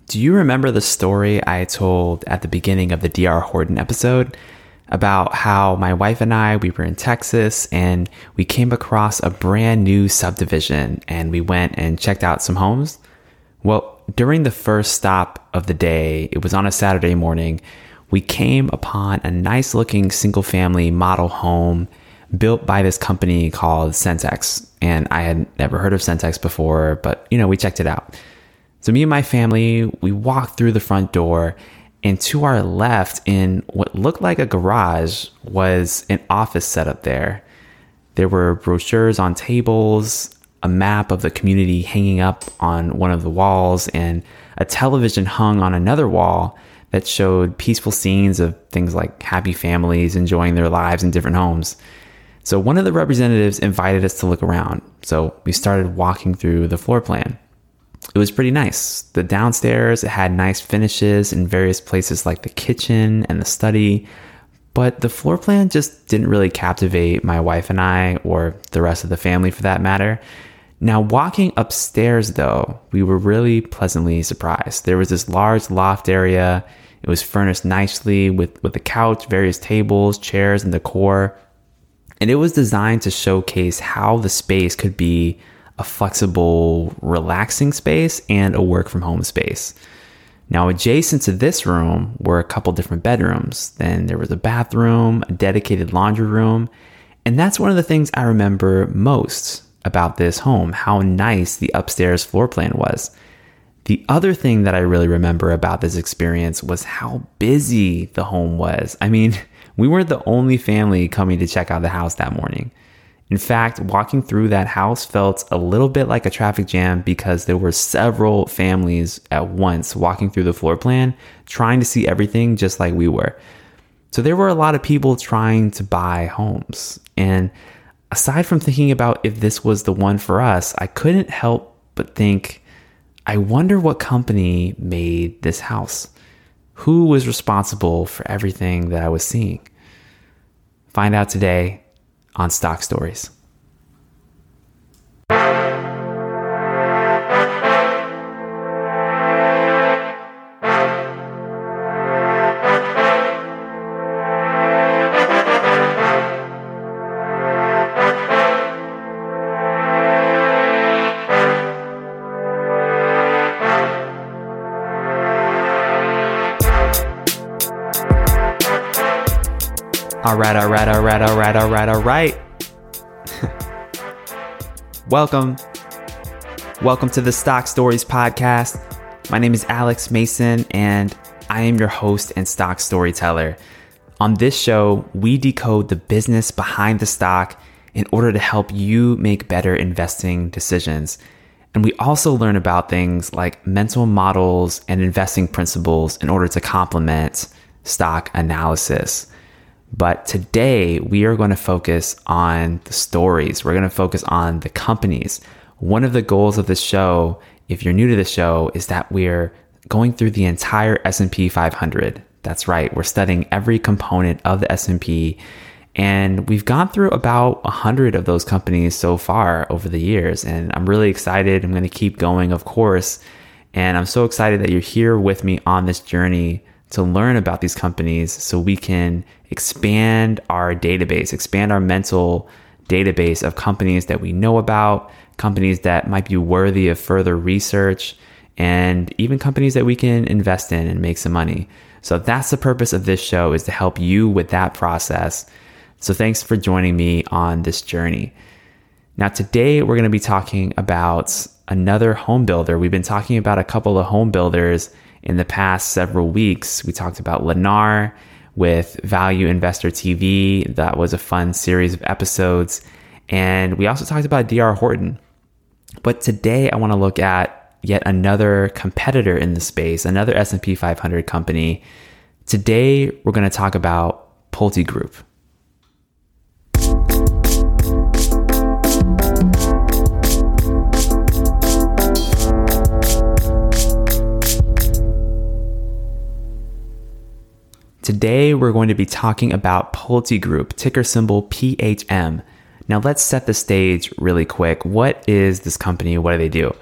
Do you remember the story I told at the beginning of the D.R. Horton episode about how my wife and we were in Texas and we came across a brand new subdivision and we went and checked out some homes? Well, during the first stop of the day, it was on a Saturday morning, we came upon a nice looking single family model home built by this company called Centex. And I had never heard of Centex before, but we checked it out. So me and my family, we walked through the front door, and to our left in what looked like a garage was an office setup there. There were brochures on tables, a map of the community hanging up on one of the walls, and a television hung on another wall that showed peaceful scenes of things like happy families enjoying their lives in different homes. So one of the representatives invited us to look around. So we started walking through the floor plan. It was pretty nice. The downstairs, it had nice finishes in various places like the kitchen and the study, but the floor plan just didn't really captivate my wife and I, or the rest of the family for that matter. Now, walking upstairs though, we were really pleasantly surprised. There was this large loft area. It was furnished nicely with a couch, various tables, chairs, and decor. And it was designed to showcase how the space could be a flexible, relaxing space and a work from home space. Now, adjacent to this room were a couple different bedrooms. Then there was a bathroom, a dedicated laundry room. And that's one of the things I remember most about this home, how nice the upstairs floor plan was. The other thing that I really remember about this experience was how busy the home was. I mean, we weren't the only family coming to check out the house that morning. In fact, walking through that house felt a little bit like a traffic jam because there were several families at once walking through the floor plan, trying to see everything just like we were. So there were a lot of people trying to buy homes. And aside from thinking about if this was the one for us, I couldn't help but think, I wonder what company made this house? Who was responsible for everything that I was seeing? Find out today on Stock Stories. All right. Welcome to the Stock Stories podcast. My name is Alex Mason, and I am your host and stock storyteller. On this show, we decode the business behind the stock in order to help you make better investing decisions. And we also learn about things like mental models and investing principles in order to complement stock analysis. But today we are going to focus on the stories. We're going to focus on the companies. One of the goals of this show, if you're new to the show, is that we're going through the entire S&P 500. That's right. We're studying every component of the S&P. And we've gone through about 100 of those companies so far over the years. And I'm really excited. I'm going to keep going, of course. And I'm so excited that you're here with me on this journey to learn about these companies so we can expand our database, expand our mental database of companies that we know about, companies that might be worthy of further research, and even companies that we can invest in and make some money. So that's the purpose of this show, is to help you with that process. So thanks for joining me on this journey. Now, today we're going to be talking about another home builder. We've been talking about a couple of home builders in the past several weeks. We talked about Lennar with Value Investor TV. That was a fun series of episodes. And we also talked about D.R. Horton. But today I want to look at yet another competitor in the space, another S&P 500 company. Today we're going to talk about PulteGroup. Today, we're going to be talking about PulteGroup, ticker symbol PHM. Now, let's set the stage really quick. What is this company? What do they do?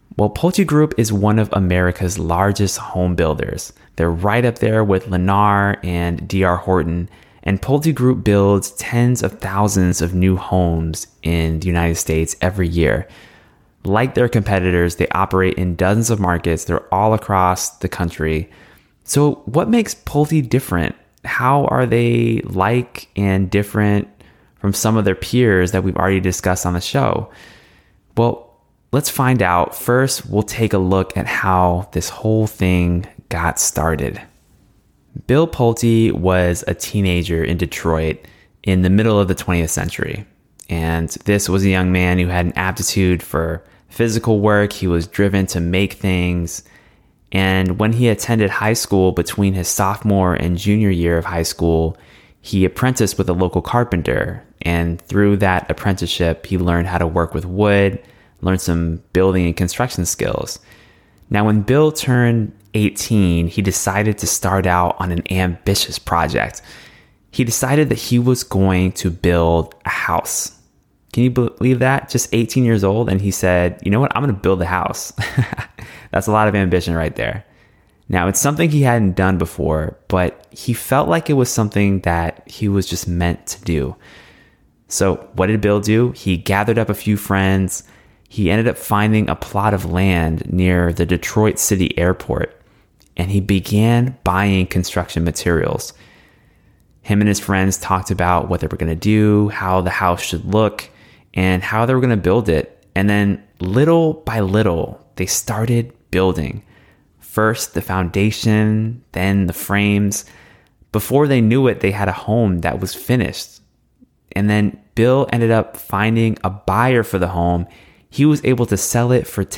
Well, Pulte Group is one of America's largest home builders. They're right up there with Lennar and D.R. Horton, and Pulte Group builds tens of thousands of new homes in the United States every year. Like their competitors, they operate in dozens of markets. They're all across the country. So what makes Pulte different? How are they like and different from some of their peers that we've already discussed on the show? Well, let's find out. First, we'll take a look at how this whole thing got started. Bill Pulte was a teenager in Detroit in the middle of the 20th century. And this was a young man who had an aptitude for physical work. He was driven to make things. And when he attended high school between his sophomore and junior year of high school, he apprenticed with a local carpenter. And through that apprenticeship, he learned how to work with wood, learned some building and construction skills. Now, when Bill turned 18, he decided to start out on an ambitious project. He decided that he was going to build a house. Can you believe that? Just 18 years old. And he said, you know what? I'm going to build a house. That's a lot of ambition right there. Now, it's something he hadn't done before, but he felt like it was something that he was just meant to do. So what did Bill do? He gathered up a few friends. He ended up finding a plot of land near the Detroit City Airport, and he began buying construction materials. Him and his friends talked about what they were going to do, how the house should look, and how they were going to build it. And then little by little, they started building. First the foundation, then the frames. Before they knew it, they had a home that was finished. And then Bill ended up finding a buyer for the home. He was able to sell it for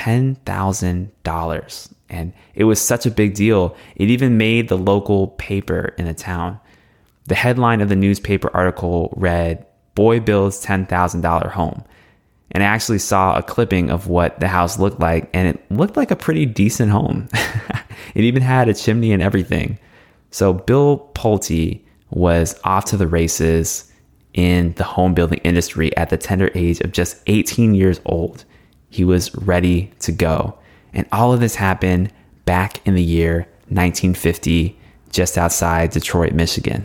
$10,000. And it was such a big deal. It even made the local paper in the town. The headline of the newspaper article read, "Boy Builds $10,000 Home." And I actually saw a clipping of what the house looked like, and it looked like a pretty decent home. It even had a chimney and everything. So Bill Pulte was off to the races in the home building industry at the tender age of just 18 years old. He was ready to go. And all of this happened back in the year 1950, just outside Detroit, Michigan.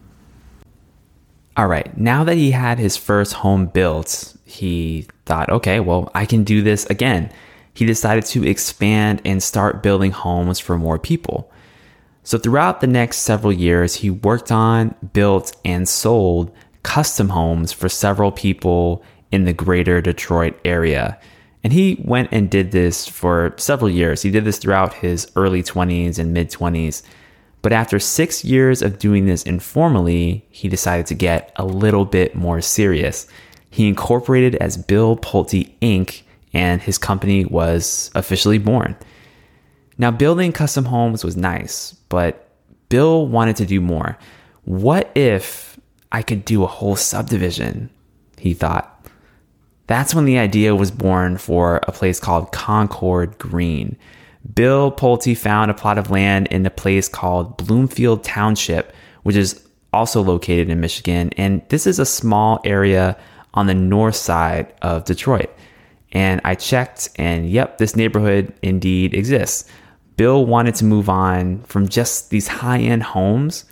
All right, now that he had his first home built, he thought, okay, well, I can do this again. He decided to expand and start building homes for more people. So throughout the next several years, he worked on, built, and sold custom homes for several people in the greater Detroit area. And he went and did this for several years. He did this throughout his early 20s and mid 20s. But after 6 years of doing this informally, he decided to get a little bit more serious. He incorporated as Bill Pulte Inc., and his company was officially born. Now, building custom homes was nice, but Bill wanted to do more. What if I could do a whole subdivision? He thought. That's when the idea was born for a place called Concord Green. Bill Pulte found a plot of land in a place called Bloomfield Township, which is also located in Michigan. And this is a small area on the north side of Detroit. And I checked, and yep, this neighborhood indeed exists. Bill wanted to move on from just these high-end homes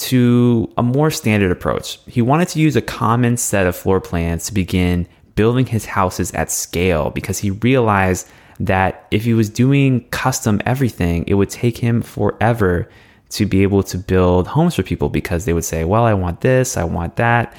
to a more standard approach. He wanted to use a common set of floor plans to begin building his houses at scale, because he realized that if he was doing custom everything, it would take him forever to be able to build homes for people, because they would say, well, I want this, I want that,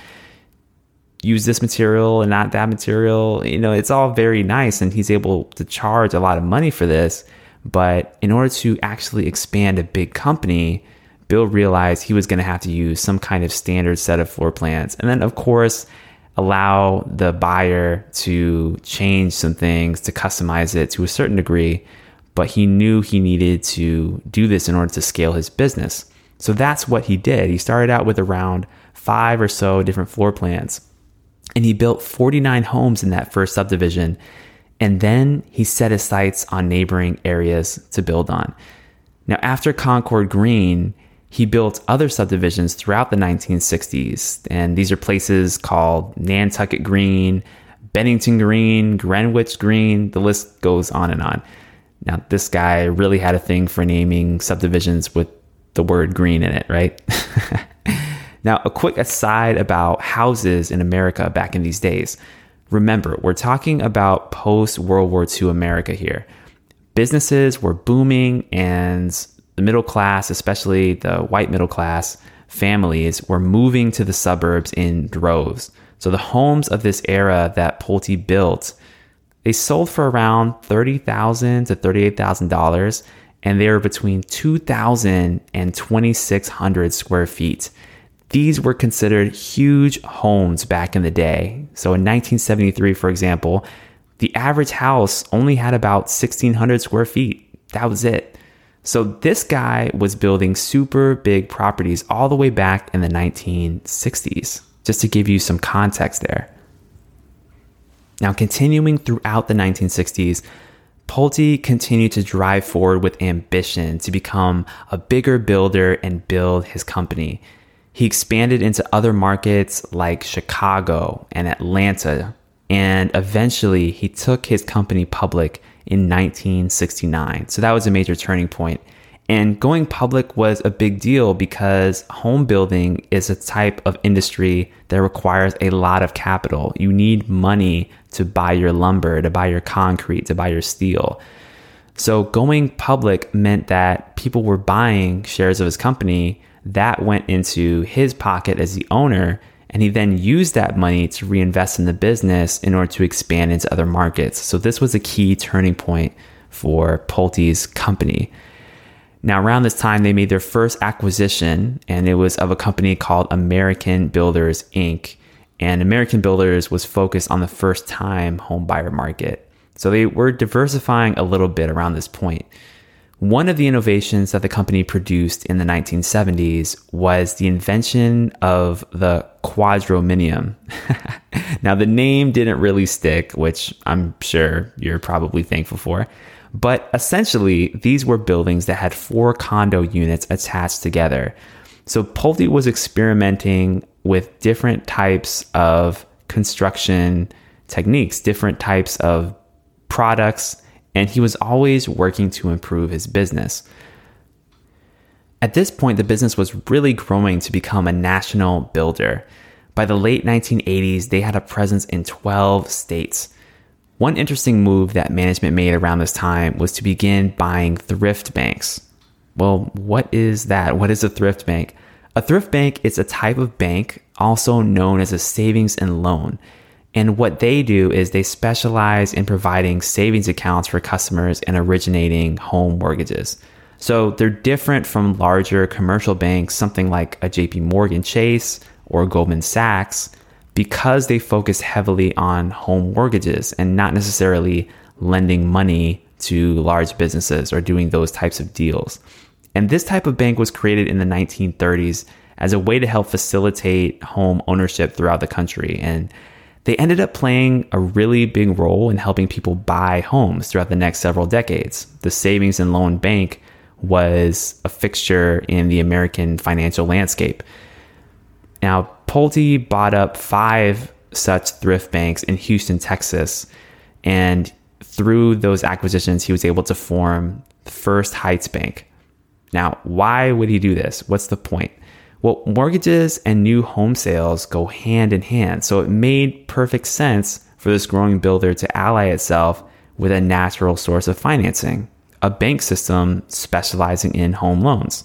use this material and not that material. You know, it's all very nice, and he's able to charge a lot of money for this. But in order to actually expand a big company, Bill realized he was going to have to use some kind of standard set of floor plans. And then, of course, allow the buyer to change some things, to customize it to a certain degree. But he knew he needed to do this in order to scale his business. So that's what he did. He started out with around 5 or so different floor plans. And he built 49 homes in that first subdivision. And then he set his sights on neighboring areas to build on. Now, after Concord Green, he built other subdivisions throughout the 1960s. And these are places called Nantucket Green, Bennington Green, Greenwich Green, the list goes on and on. Now, this guy really had a thing for naming subdivisions with the word green in it, right? Now, a quick aside about houses in America back in these days. Remember, we're talking about post-World War II America here. Businesses were booming and the middle class, especially the white middle class families, were moving to the suburbs in droves. So the homes of this era that Pulte built, they sold for around $30,000 to $38,000, and they were between 2,000 and 2,600 square feet. These were considered huge homes back in the day. So in 1973, for example, the average house only had about 1,600 square feet. That was it. So this guy was building super big properties all the way back in the 1960s, just to give you some context there. Now, continuing throughout the 1960s, Pulte continued to drive forward with ambition to become a bigger builder and build his company. He expanded into other markets like Chicago and Atlanta, and eventually he took his company public in 1969. So that was a major turning point. And going public was a big deal because home building is a type of industry that requires a lot of capital. You need money to buy your lumber, to buy your concrete, to buy your steel. So going public meant that people were buying shares of his company that went into his pocket as the owner, and he then used that money to reinvest in the business in order to expand into other markets. So this was a key turning point for Pulte's company. Now, around this time, they made their first acquisition, and it was of a company called American Builders, Inc. And American Builders was focused on the first-time home buyer market. So they were diversifying a little bit around this point. One of the innovations that the company produced in the 1970s was the invention of the quadrominium. Now, the name didn't really stick, which I'm sure you're probably thankful for. But essentially, these were buildings that had 4 condo units attached together. So Pulte was experimenting with different types of construction techniques, different types of products, and he was always working to improve his business. At this point, the business was really growing to become a national builder. By the late 1980s, they had a presence in 12 states. One interesting move that management made around this time was to begin buying thrift banks. Well, what is that? What is a thrift bank? A thrift bank is a type of bank also known as a savings and loan. And what they do is they specialize in providing savings accounts for customers and originating home mortgages. So they're different from larger commercial banks, something like a JP Morgan Chase or Goldman Sachs, because they focus heavily on home mortgages and not necessarily lending money to large businesses or doing those types of deals. And this type of bank was created in the 1930s as a way to help facilitate home ownership throughout the country. And they ended up playing a really big role in helping people buy homes throughout the next several decades. The savings and loan bank was a fixture in the American financial landscape. Now, Pulte bought up 5 such thrift banks in Houston, Texas, and through those acquisitions, he was able to form the First Heights Bank. Now, why would he do this? What's the point? Well, mortgages and new home sales go hand in hand, so it made perfect sense for this growing builder to ally itself with a natural source of financing, a bank system specializing in home loans.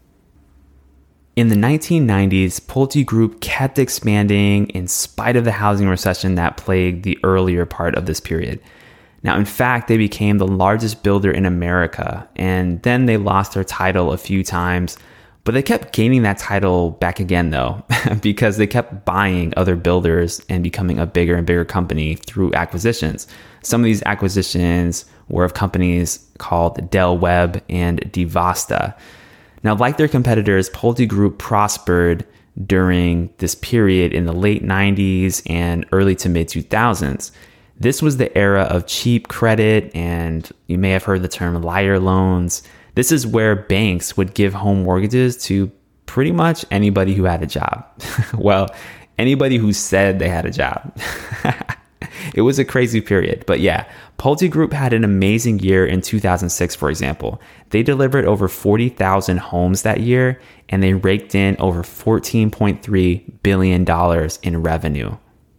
In the 1990s, Pulte Group kept expanding in spite of the housing recession that plagued the earlier part of this period. Now, in fact, they became the largest builder in America, and then they lost their title a few times, but they kept gaining that title back again, though, because they kept buying other builders and becoming a bigger and bigger company through acquisitions. Some of these acquisitions were of companies called Del Webb and DeVasta. Now, like their competitors, Pulte Group prospered during this period in the late 90s and early to mid 2000s. This was the era of cheap credit, and you may have heard the term liar loans. This is where banks would give home mortgages to pretty much anybody who had a job. Well, anybody who said they had a job. It was a crazy period. But yeah, PulteGroup had an amazing year in 2006, for example. They delivered over 40,000 homes that year, and they raked in over $14.3 billion in revenue.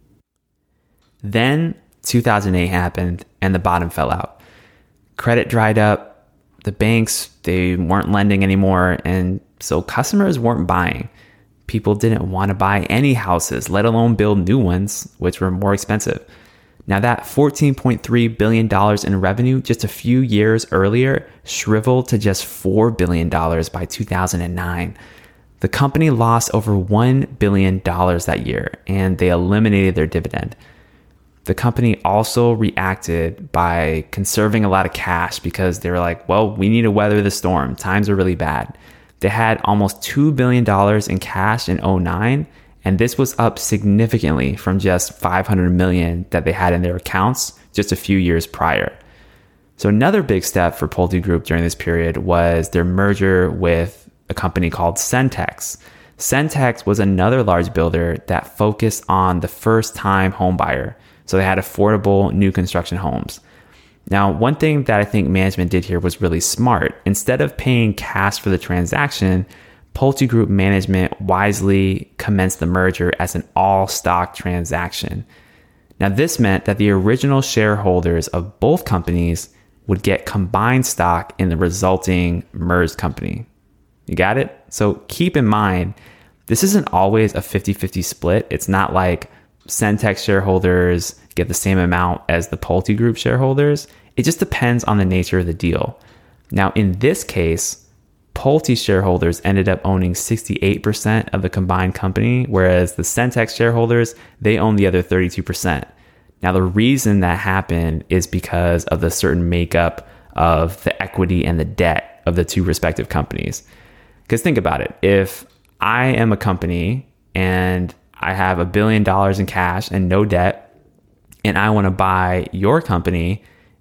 Then 2008 happened, and the bottom fell out. Credit dried up. The banks, they weren't lending anymore, and so customers weren't buying. People didn't want to buy any houses, let alone build new ones, which were more expensive. Now that $14.3 billion in revenue just a few years earlier shriveled to just $4 billion by 2009. The company lost over $1 billion that year, and they eliminated their dividend. The company also reacted by conserving a lot of cash because they were like, well, we need to weather the storm. Times are really bad. They had almost $2 billion in cash in 2009, and this was up significantly from just $500 million that they had in their accounts just a few years prior. So another big step for PulteGroup during this period was their merger with a company called Centex. Centex was another large builder that focused on the first-time home buyer. So they had affordable new construction homes. Now, one thing that I think management did here was really smart. Instead of paying cash for the transaction, PulteGroup management wisely commenced the merger as an all-stock transaction. Now, this meant that the original shareholders of both companies would get combined stock in the resulting merged company. You got it? So keep in mind, this isn't always a 50-50 split. It's not like Centex shareholders get the same amount as the PulteGroup shareholders. It just depends on the nature of the deal. Now, in this case, Pulte shareholders ended up owning 68% of the combined company, whereas the Centex shareholders, they own the other 32%. Now, the reason that happened is because of the certain makeup of the equity and the debt of the two respective companies. Because think about it. If I am a company and I have $1 billion in cash and no debt, and I want to buy your company,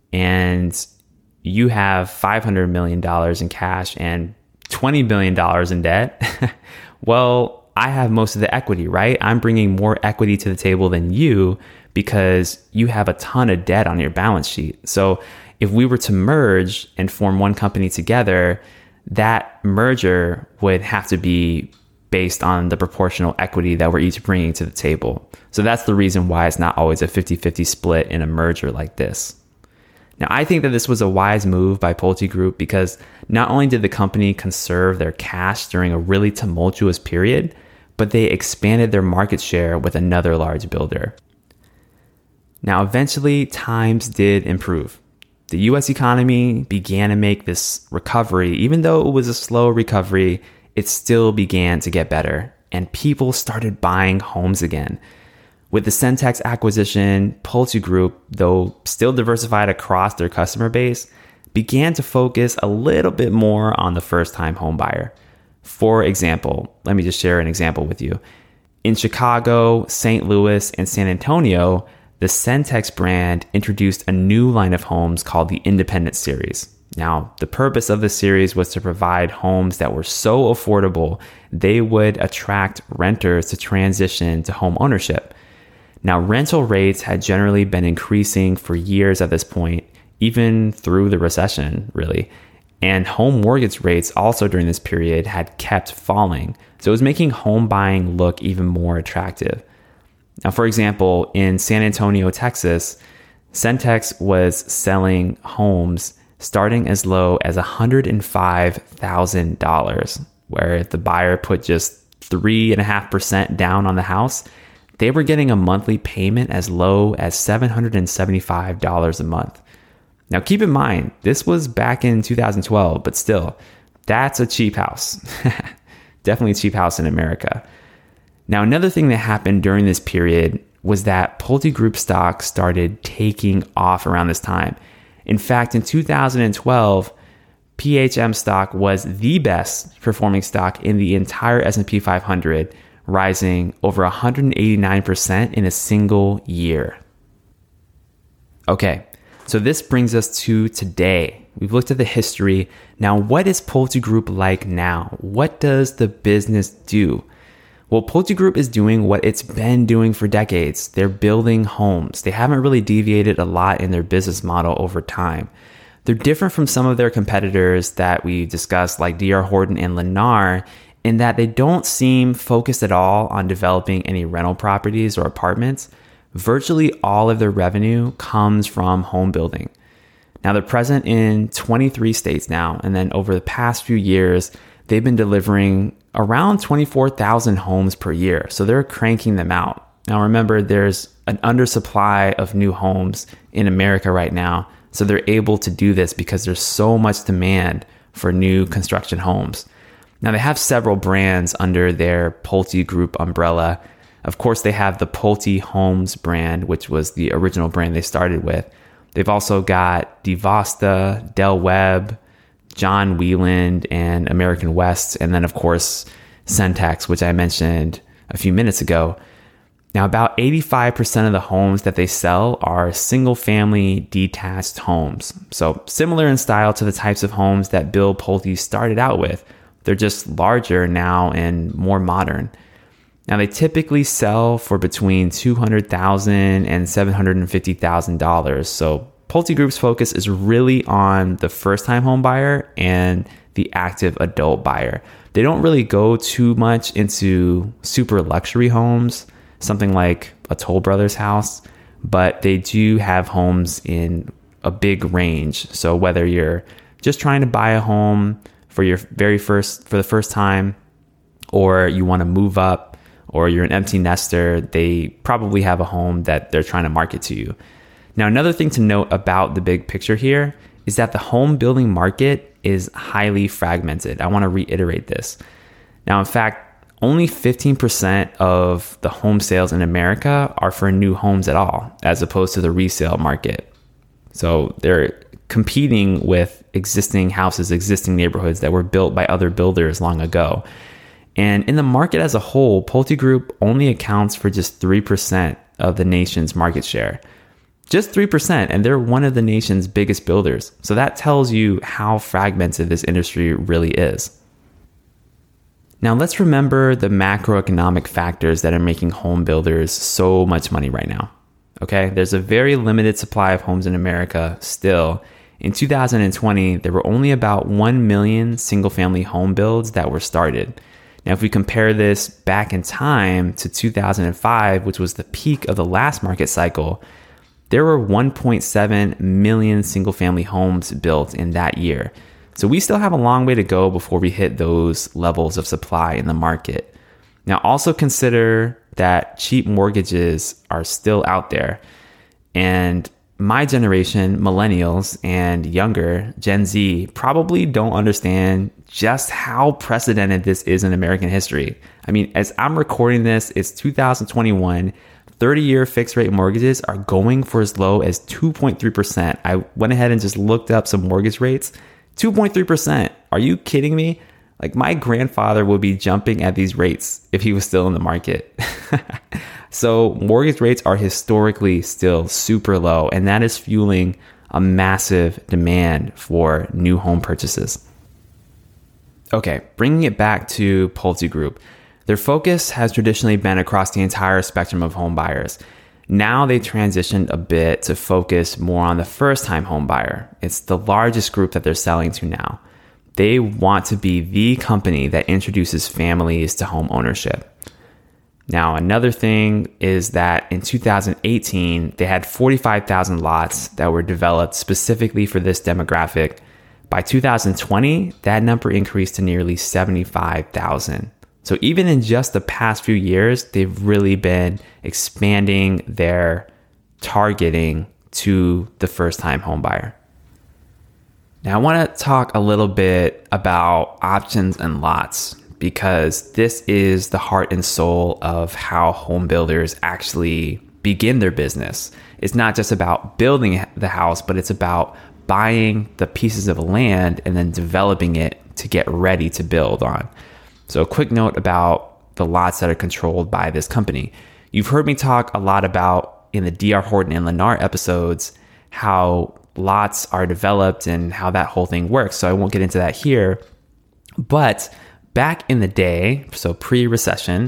and you have $500 million in cash and $20 billion in debt, well, I have most of the equity, right? I'm bringing more equity to the table than you because you have a ton of debt on your balance sheet. So if we were to merge and form one company together, that merger would have to be based on the proportional equity that we're each bringing to the table. So that's the reason why it's not always a 50-50 split in a merger like this. Now, I think that this was a wise move by PulteGroup because not only did the company conserve their cash during a really tumultuous period, but they expanded their market share with another large builder. Now, eventually, times did improve. The US economy began to make this recovery. Even though it was a slow recovery, it still began to get better, and people started buying homes again. With the Centex acquisition, PulteGroup, though still diversified across their customer base, began to focus a little bit more on the first-time home buyer. For example, let me just share an example with you. In Chicago, St. Louis, and San Antonio, the Centex brand introduced a new line of homes called the Independent Series. Now, the purpose of this series was to provide homes that were so affordable, they would attract renters to transition to home ownership. Now, rental rates had generally been increasing for years at this point, even through the recession, really. And home mortgage rates also during this period had kept falling. So it was making home buying look even more attractive. Now, for example, in San Antonio, Texas, Centex was selling homes starting as low as $105,000, where if the buyer put just 3.5% down on the house, they were getting a monthly payment as low as $775 a month. Now, keep in mind, this was back in 2012, but still, that's a cheap house. Definitely a cheap house in America. Now, another thing that happened during this period was that PulteGroup stock started taking off around this time. In fact, in 2012, PHM stock was the best performing stock in the entire S&P 500, rising over 189% in a single year. Okay, so this brings us to today. We've looked at the history. Now, what is PulteGroup like now? What does the business do? Well, PulteGroup is doing what it's been doing for decades. They're building homes. They haven't really deviated a lot in their business model over time. They're different from some of their competitors that we discussed, like D.R. Horton and Lennar, in that they don't seem focused at all on developing any rental properties or apartments. Virtually all of their revenue comes from home building. Now, they're present in 23 states now, and then over the past few years, they've been delivering around 24,000 homes per year. So they're cranking them out. Now, remember, there's an undersupply of new homes in America right now. So they're able to do this because there's so much demand for new construction homes. Now, they have several brands under their PulteGroup umbrella. Of course, they have the Pulte Homes brand, which was the original brand they started with. They've also got DeVosta, Del Webb, John Wieland, and American West, and then, of course, Centex, which I mentioned a few minutes ago. Now, about 85% of the homes that they sell are single-family detached homes. So similar in style to the types of homes that Bill Pulte started out with. They're just larger now and more modern. Now, they typically sell for between $200,000 and $750,000. So PulteGroup's focus is really on the first-time home buyer and the active adult buyer. They don't really go too much into super luxury homes, something like a Toll Brothers house, but they do have homes in a big range. So whether you're just trying to buy a home for the first time, or you want to move up, or you're an empty nester, they probably have a home that they're trying to market to you. Now, another thing to note about the big picture here is that the home building market is highly fragmented. I want to reiterate this. Now, in fact, only 15% of the home sales in America are for new homes at all, as opposed to the resale market. So they're competing with existing houses, existing neighborhoods that were built by other builders long ago. And in the market as a whole, PulteGroup only accounts for just 3% of the nation's market share. Just 3%, and they're one of the nation's biggest builders. So that tells you how fragmented this industry really is. Now, let's remember the macroeconomic factors that are making home builders so much money right now. Okay, there's a very limited supply of homes in America still. In 2020, there were only about 1 million single-family home builds that were started. Now, if we compare this back in time to 2005, which was the peak of the last market cycle, there were 1.7 million single-family homes built in that year. So we still have a long way to go before we hit those levels of supply in the market. Now, also consider that cheap mortgages are still out there. And my generation, millennials and younger, Gen Z, probably don't understand just how precedented this is in American history. I mean, as I'm recording this, it's 2021. 30-year fixed rate mortgages are going for as low as 2.3%. I went ahead and just looked up some mortgage rates. 2.3%. Are you kidding me? Like, my grandfather would be jumping at these rates if he was still in the market. So mortgage rates are historically still super low, and that is fueling a massive demand for new home purchases. Okay, bringing it back to PulteGroup. Their focus has traditionally been across the entire spectrum of home buyers. Now they transitioned a bit to focus more on the first-time home buyer. It's the largest group that they're selling to now. They want to be the company that introduces families to home ownership. Now, another thing is that in 2018, they had 45,000 lots that were developed specifically for this demographic. By 2020, that number increased to nearly 75,000. So even in just the past few years, they've really been expanding their targeting to the first-time home buyer. Now, I want to talk a little bit about options and lots, because this is the heart and soul of how home builders actually begin their business. It's not just about building the house, but it's about buying the pieces of land and then developing it to get ready to build on. So a quick note about the lots that are controlled by this company. You've heard me talk a lot about in the D.R. Horton and Lennar episodes how lots are developed and how that whole thing works. So I won't get into that here. But back in the day, so pre-recession,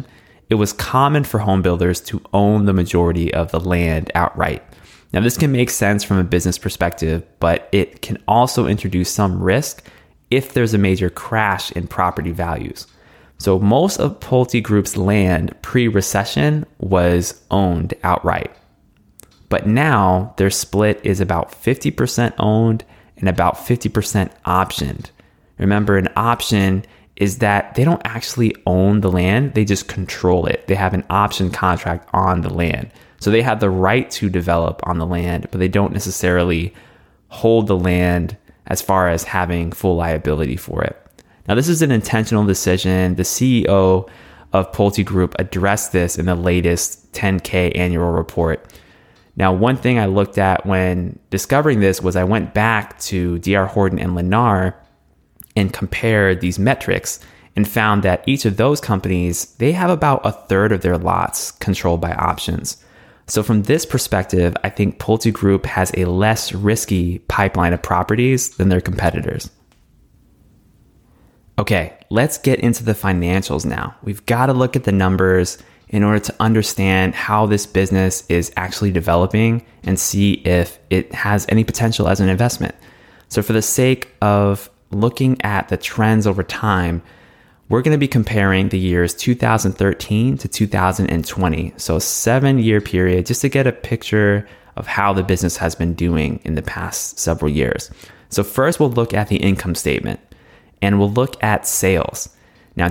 it was common for home builders to own the majority of the land outright. Now, this can make sense from a business perspective, but it can also introduce some risk if there's a major crash in property values. So most of PulteGroup's land pre-recession was owned outright. But now their split is about 50% owned and about 50% optioned. Remember, an option is that they don't actually own the land, they just control it. They have an option contract on the land. So they have the right to develop on the land, but they don't necessarily hold the land as far as having full liability for it. Now, this is an intentional decision. The CEO of PulteGroup addressed this in the latest 10K annual report. Now, one thing I looked at when discovering this was I went back to D.R. Horton and Lennar and compared these metrics and found that each of those companies, they have about a third of their lots controlled by options. So from this perspective, I think PulteGroup has a less risky pipeline of properties than their competitors. Okay, let's get into the financials now. We've got to look at the numbers in order to understand how this business is actually developing and see if it has any potential as an investment. So for the sake of looking at the trends over time, we're going to be comparing the years 2013 to 2020. So a 7-year period just to get a picture of how the business has been doing in the past several years. So first we'll look at the income statement and we'll look at sales. Now in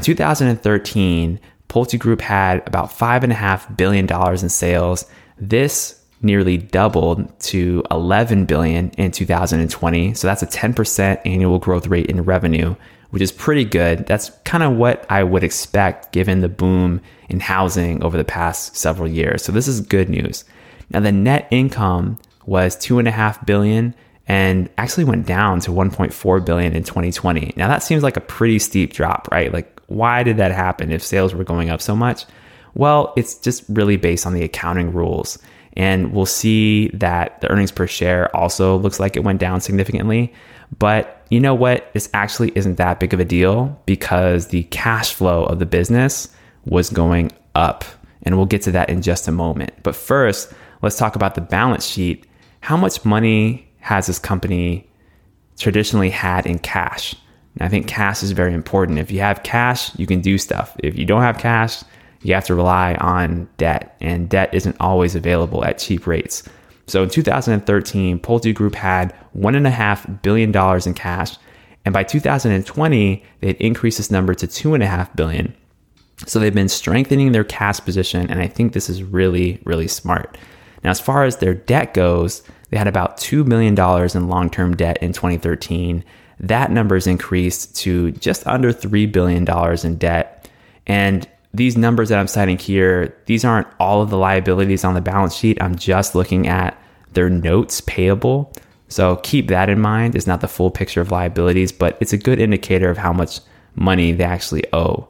2013, PulteGroup had about $5.5 billion in sales. This nearly doubled to $11 billion in 2020. So that's a 10% annual growth rate in revenue, which is pretty good. That's kind of what I would expect given the boom in housing over the past several years. So this is good news. Now the net income was $2.5 billion and actually went down to $1.4 billion in 2020. Now that seems like a pretty steep drop, right? Like, why did that happen if sales were going up so much? Well, it's just really based on the accounting rules. And we'll see that the earnings per share also looks like it went down significantly. But you know what? This actually isn't that big of a deal because the cash flow of the business was going up. And we'll get to that in just a moment. But first, let's talk about the balance sheet. How much money has this company traditionally had in cash? And I think cash is very important. If you have cash, you can do stuff. If you don't have cash, you have to rely on debt, and debt isn't always available at cheap rates. So in 2013, PulteGroup had $1.5 billion in cash, and by 2020, they'd increased this number to $2.5 billion. So they've been strengthening their cash position, and I think this is really, really smart. Now, as far as their debt goes, they had about $2 million in long-term debt in 2013. That number's increased to just under $3 billion in debt. And these numbers that I'm citing here, these aren't all of the liabilities on the balance sheet. I'm just looking at their notes payable. So keep that in mind. It's not the full picture of liabilities, but it's a good indicator of how much money they actually owe.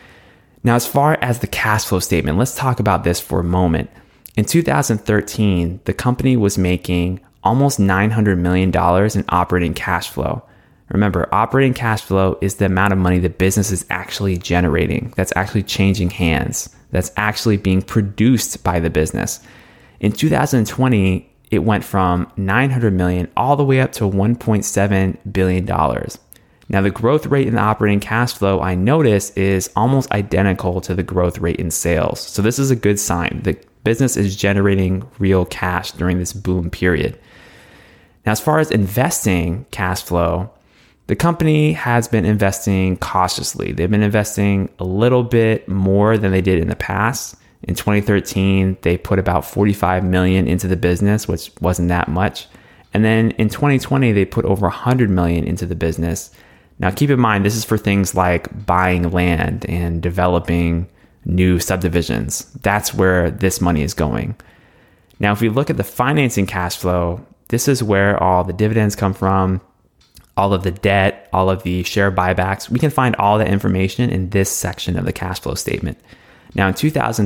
Now, as far as the cash flow statement, let's talk about this for a moment. In 2013, the company was making almost $900 million in operating cash flow. Remember, operating cash flow is the amount of money the business is actually generating, that's actually changing hands, that's actually being produced by the business. In 2020, it went from $900 million all the way up to $1.7 billion. Now, the growth rate in the operating cash flow, I notice, is almost identical to the growth rate in sales. So this is a good sign. The business is generating real cash during this boom period. Now, as far as investing cash flow, the company has been investing cautiously. They've been investing a little bit more than they did in the past. In 2013, they put about $45 million into the business, which wasn't that much. And then in 2020, they put over $100 million into the business. Now, keep in mind, this is for things like buying land and developing new subdivisions. That's where this money is going. Now, if we look at the financing cash flow, this is where all the dividends come from, all of the debt, all of the share buybacks. We can find all that information in this section of the cash flow statement. Now, in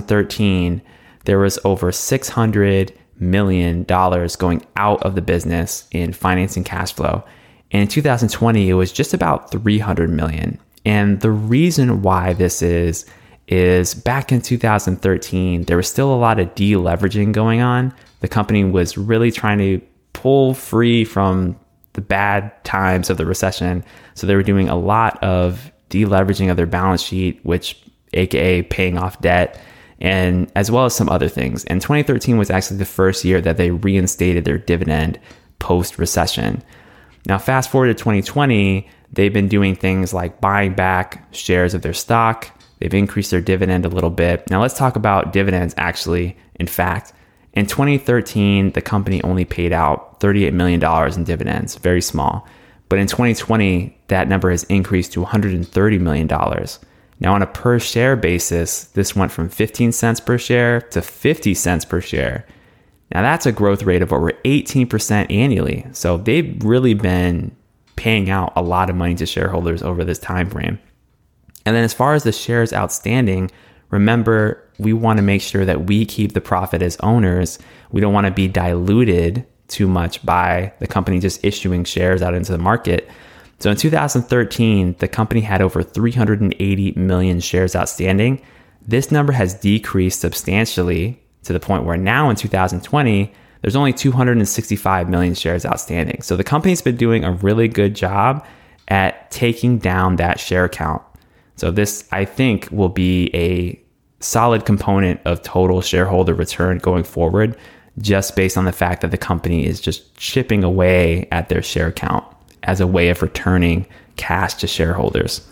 2013, there was over $600 million going out of the business in financing cash flow. And in 2020, it was just about $300 million. And the reason why this is is back in 2013, there was still a lot of deleveraging going on. The company was really trying to pull free from the bad times of the recession. So they were doing a lot of deleveraging of their balance sheet, which AKA paying off debt, and as well as some other things. And 2013 was actually the first year that they reinstated their dividend post-recession. Now, fast forward to 2020, they've been doing things like buying back shares of their stock. They've increased their dividend a little bit. Now, let's talk about dividends actually. In fact, in 2013, the company only paid out $38 million in dividends, very small. But in 2020, that number has increased to $130 million. Now, on a per share basis, this went from 15 cents per share to 50 cents per share. Now, that's a growth rate of over 18% annually. So they've really been paying out a lot of money to shareholders over this time frame. And then as far as the shares outstanding, remember, we want to make sure that we keep the profit as owners. We don't want to be diluted too much by the company just issuing shares out into the market. So in 2013, the company had over 380 million shares outstanding. This number has decreased substantially to the point where now in 2020, there's only 265 million shares outstanding. So the company's been doing a really good job at taking down that share count. So this, I think, will be a solid component of total shareholder return going forward, just based on the fact that the company is just chipping away at their share count as a way of returning cash to shareholders.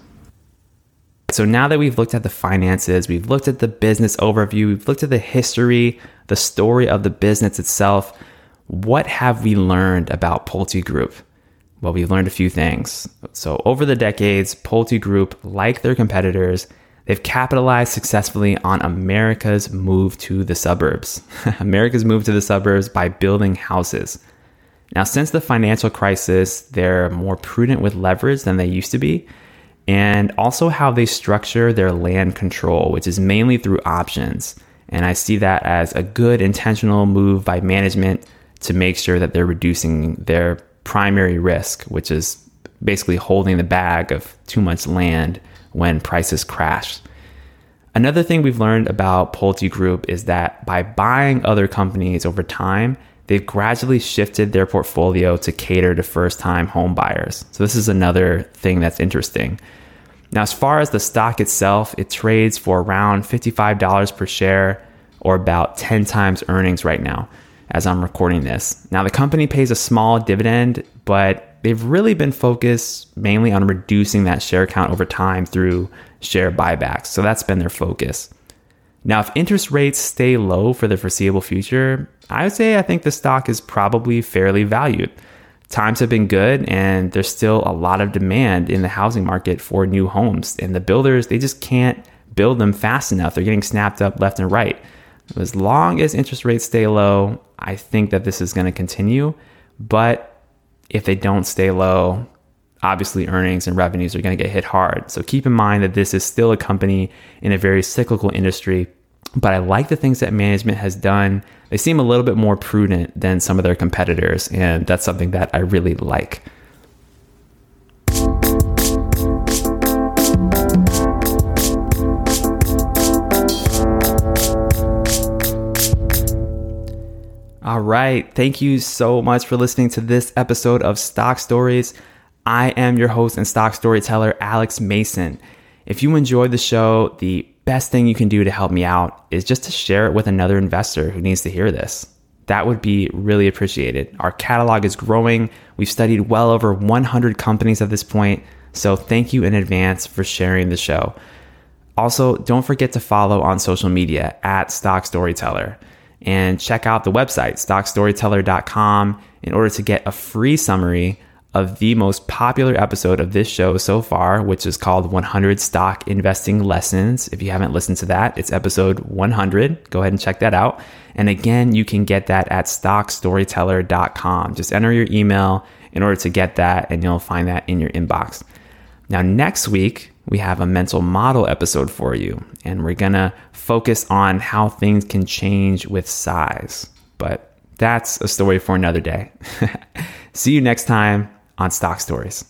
So now that we've looked at the finances, we've looked at the business overview, we've looked at the history, the story of the business itself, what have we learned about PulteGroup? Well, we've learned a few things. So over the decades, PulteGroup, like their competitors, they've capitalized successfully on America's move to the suburbs. America's move to the suburbs by building houses. Now, since the financial crisis, they're more prudent with leverage than they used to be, and also how they structure their land control, which is mainly through options. And I see that as a good intentional move by management to make sure that they're reducing their primary risk, which is basically holding the bag of too much land when prices crash. Another thing we've learned about PulteGroup is that by buying other companies over time, they've gradually shifted their portfolio to cater to first-time home buyers. So this is another thing that's interesting. Now, as far as the stock itself, it trades for around $55 per share, or about 10 times earnings right now as I'm recording this. Now, the company pays a small dividend, but they've really been focused mainly on reducing that share count over time through share buybacks. So that's been their focus. Now, if interest rates stay low for the foreseeable future, I think the stock is probably fairly valued. Times have been good, and there's still a lot of demand in the housing market for new homes. And the builders, they just can't build them fast enough. They're getting snapped up left and right. As long as interest rates stay low, I think that this is going to continue. But if they don't stay low, obviously earnings and revenues are going to get hit hard. So keep in mind that this is still a company in a very cyclical industry. But I like the things that management has done. They seem a little bit more prudent than some of their competitors, and that's something that I really like. All right. Thank you so much for listening to this episode of Stock Stories. I am your host and stock storyteller, Alex Mason. If you enjoyed the show, the best thing you can do to help me out is just to share it with another investor who needs to hear this. That would be really appreciated. Our catalog is growing. We've studied well over 100 companies at this point. So thank you in advance for sharing the show. Also, don't forget to follow on social media at Stock Storyteller. And check out the website, stockstoryteller.com, in order to get a free summary of the most popular episode of this show so far, which is called 100 Stock Investing Lessons. If you haven't listened to that, it's episode 100. Go ahead and check that out. And again, you can get that at stockstoryteller.com. Just enter your email in order to get that, and you'll find that in your inbox. Now, next week, we have a mental model episode for you, and we're going to focus on how things can change with size. But that's a story for another day. See you next time on Stock Stories.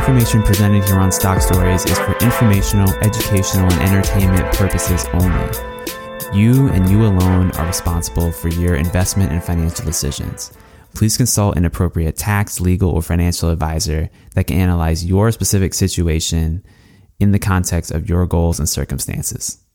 information presented here on Stock Stories is for informational, educational, and entertainment purposes only. You and you alone are responsible for your investment and financial decisions. Please consult an appropriate tax, legal, or financial advisor that can analyze your specific situation in the context of your goals and circumstances.